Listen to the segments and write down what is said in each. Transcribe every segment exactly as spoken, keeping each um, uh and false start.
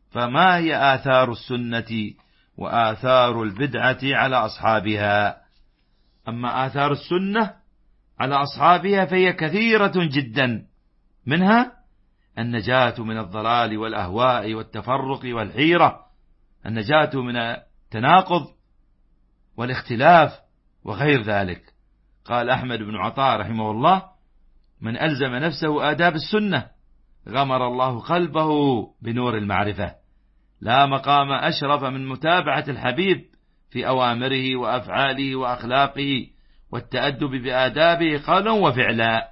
فما هي آثار السنة وآثار البدعة على أصحابها؟ أما آثار السنة على أصحابها فهي كثيرة جدا، منها النجاة من الضلال والأهواء والتفرق والحيرة، النجاة من التناقض والاختلاف وغير ذلك. قال أحمد بن عطاء رحمه الله: من ألزم نفسه آداب السنة غمر الله قلبه بنور المعرفة. لا مقام أشرف من متابعة الحبيب في أوامره وأفعاله وأخلاقه والتأدب بآدابه قولا وفعلا.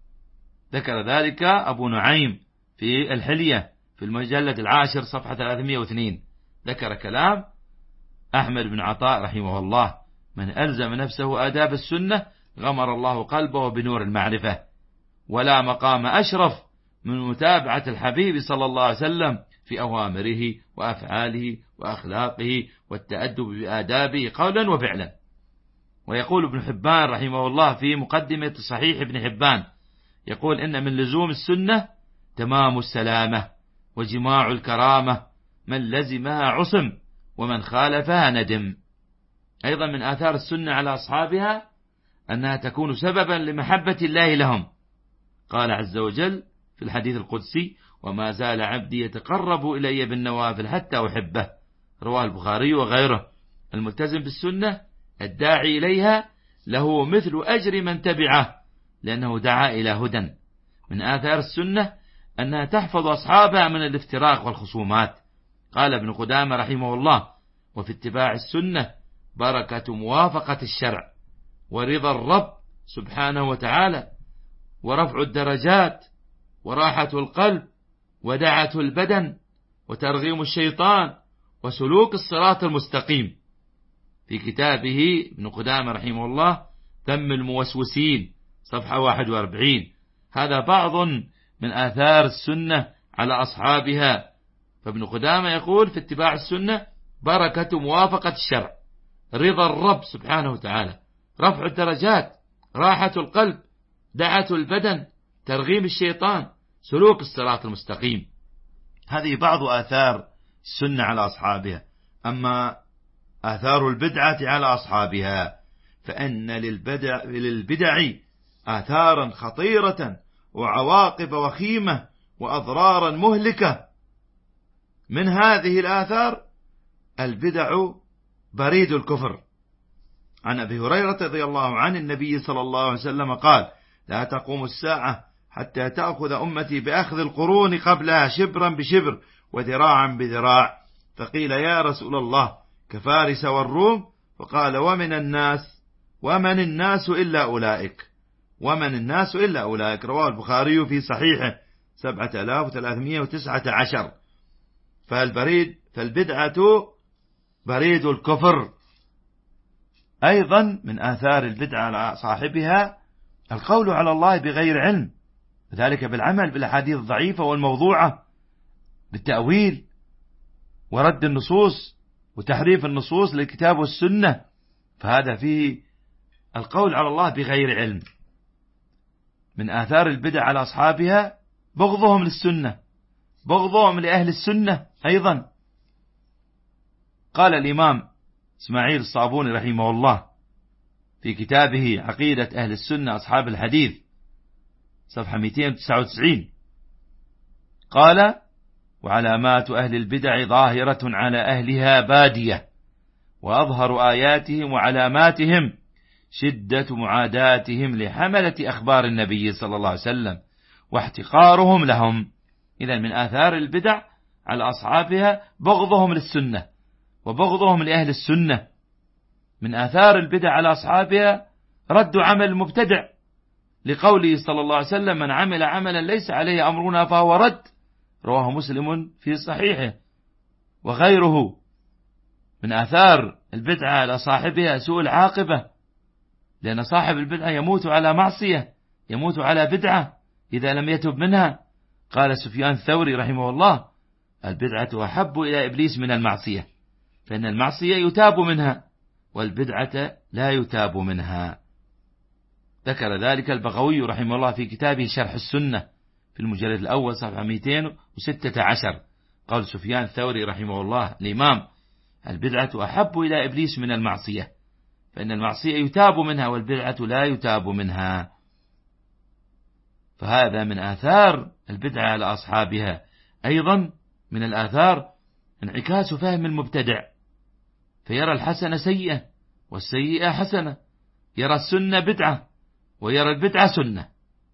ذكر ذلك أبو نعيم في الحلية في المجلد العاشر صفحة ثلاثمائة واثنين، ذكر كلام أحمد بن عطاء رحمه الله: من ألزم نفسه آداب السنة غمر الله قلبه بنور المعرفة. ولا مقام أشرف من متابعة الحبيب صلى الله عليه وسلم في أوامره وأفعاله وأخلاقه والتأدب بآدابه قولا وفعلا. ويقول ابن حبان رحمه الله في مقدمة صحيح ابن حبان، يقول: إن من لزوم السنة تمام السلامة وجماع الكرامة، من لزمها عصم ومن خالفها ندم. أيضا من آثار السنة على أصحابها أنها تكون سببا لمحبة الله لهم. قال عز وجل في الحديث القدسي: وما زال عبدي يتقرب إلي بالنوافل حتى أحبه، رواه البخاري وغيره. الملتزم بالسنة الداعي إليها له مثل أجر من تبعه، لأنه دعا إلى هدى. من آثار السنة أنها تحفظ أصحابها من الافتراق والخصومات. قال ابن قدامة رحمه الله: وفي اتباع السنة بركة موافقة الشرع ورضا الرب سبحانه وتعالى ورفع الدرجات وراحة القلب ودعة البدن وترغيم الشيطان وسلوك الصراط المستقيم. في كتابه ابن قدامة رحمه الله ذم الموسوسين صفحة واحد وأربعين. هذا بعض من آثار السنة على أصحابها. فابن قدامة يقول في اتباع السنة بركة موافقة الشرع، رضا الرب سبحانه وتعالى، رفع الدرجات، راحة القلب، دعة البدن، ترغيم الشيطان، سلوك الصراط المستقيم. هذه بعض آثار السنة على أصحابها. أما آثار البدعة على أصحابها فإن للبدع, للبدع آثارا خطيرة وعواقب وخيمة وأضرارا مهلكة. من هذه الآثار البدع بريد الكفر. عن أبي هريرة رضي الله عنه النبي صلى الله عليه وسلم قال: لا تقوم الساعة حتى تأخذ أمتي بأخذ القرون قبلها شبرا بشبر وذراعا بذراع. فقيل: يا رسول الله كفارس والروم؟ فقال: ومن الناس ومن الناس إلا أولئك ومن الناس إلا أولئك. رواه البخاري في صحيحه سبعة آلاف وثلاثمائة وتسعة عشر. فالبريد فالبدعة بريد الكفر. أيضا من آثار البدعة على صاحبها القول على الله بغير علم، وذلك بالعمل بالأحاديث الضعيفة والموضوعة، بالتأويل ورد النصوص وتحريف النصوص للكتاب والسنة. فهذا فيه القول على الله بغير علم. من آثار البدع على أصحابها بغضهم للسنة، بغضهم لأهل السنة. أيضا قال الإمام إسماعيل الصابوني رحمه الله في كتابه عقيدة أهل السنة أصحاب الحديث صفحة مئتين وتسعة وتسعين، قال: وعلامات أهل البدع ظاهرة على أهلها بادية، وأظهر آياتهم وعلاماتهم شدة معاداتهم لحملة أخبار النبي صلى الله عليه وسلم واحتقارهم لهم. إذن من آثار البدع على أصحابها بغضهم للسنة وبغضهم لأهل السنة. من آثار البدع على أصحابها رد عمل المبتدع، لقوله صلى الله عليه وسلم: من عمل عملا ليس عليه أمرنا فهو رد، رواه مسلم في صحيحه وغيره. من آثار البدعة على صاحبها سوء العاقبة، لأن صاحب البدعة يموت على معصية، يموت على بدعة إذا لم يتب منها. قال سفيان الثوري رحمه الله: البدعة أحب إلى إبليس من المعصية، فإن المعصية يتاب منها والبدعة لا يتاب منها. ذكر ذلك البغوي رحمه الله في كتابه شرح السنة في المجلد الأول صفحة مئتين وستة عشر. قال سفيان الثوري رحمه الله الإمام: البدعة أحب إلى إبليس من المعصية، فإن المعصية يتاب منها والبدعة لا يتاب منها. فهذا من آثار البدعة على أصحابها. أيضا من الآثار انعكاس فهم المبتدع، فيرى الحسنة سيئة والسيئة حسنة، يرى السنة بدعة ويرى البدعة سنة،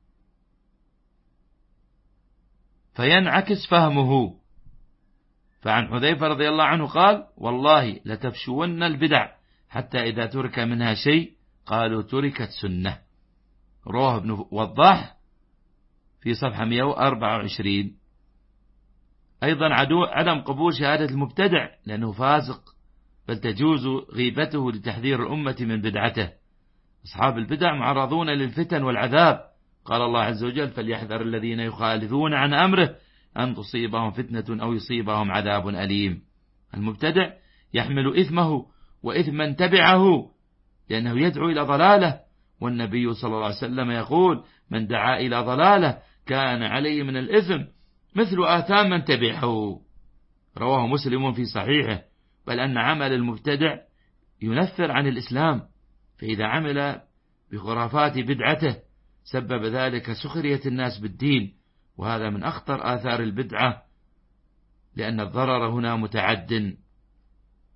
فينعكس فهمه. فعن حذيفة رضي الله عنه قال: والله لتفشون البدع حتى إذا ترك منها شيء قالوا تركت سنة. رواه ابن وضاح في صفحة مئة وأربعة وعشرين. أيضا عدو عدم قبول شهادة المبتدع لأنه فاسق، بل تجوز غيبته لتحذير الأمة من بدعته. أصحاب البدع معرضون للفتن والعذاب، قال الله عز وجل: فليحذر الذين يخالفون عن أمره أن تصيبهم فتنة أو يصيبهم عذاب أليم. المبتدع يحمل إثمه وإثم من تبعه لأنه يدعو إلى ضلاله، والنبي صلى الله عليه وسلم يقول: من دعا إلى ضلاله كان عليه من الإثم مثل آثام من تبعه. رواه مسلم في صحيحه. بل أن عمل المبتدع ينفر عن الإسلام، فإذا عمل بخرافات بدعته سبب ذلك سخرية الناس بالدين، وهذا من أخطر آثار البدعة، لأن الضرر هنا متعد.